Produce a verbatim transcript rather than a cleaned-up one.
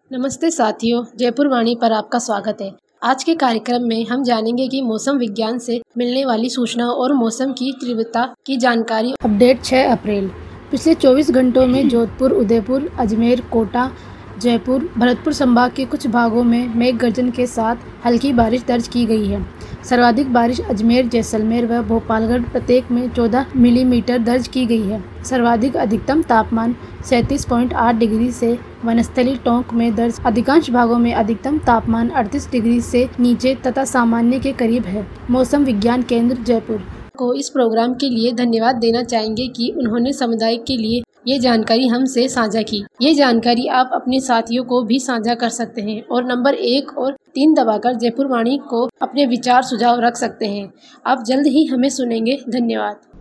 नमस्ते साथियों, जयपुर वाणी पर आपका स्वागत है। आज के कार्यक्रम में हम जानेंगे कि मौसम विज्ञान से मिलने वाली सूचनाओं और मौसम की तीव्रता की जानकारी। अपडेट छह अप्रैल। पिछले चौबीस घंटों में जोधपुर, उदयपुर, अजमेर, कोटा, जयपुर, भरतपुर संभाग के कुछ भागों में मेघ गर्जन के साथ हल्की बारिश दर्ज की गई है। सर्वाधिक बारिश अजमेर, जैसलमेर व भोपालगढ़ प्रत्येक में चौदह मिलीमीटर दर्ज की गई है। सर्वाधिक अधिकतम तापमान सैंतीस पॉइंट आठ डिग्री से वनस्थली टोंक में दर्ज। अधिकांश भागों में अधिकतम तापमान अड़तीस डिग्री से नीचे तथा सामान्य के करीब है। मौसम विज्ञान केंद्र जयपुर को इस प्रोग्राम के लिए धन्यवाद देना चाहेंगे कि उन्होंने समुदाय के लिए ये जानकारी हमसे साझा की। ये जानकारी आप अपने साथियों को भी साझा कर सकते हैं और नंबर एक और तीन दबाकर जयपुर वाणी को अपने विचार सुझाव रख सकते हैं। आप जल्द ही हमें सुनेंगे। धन्यवाद।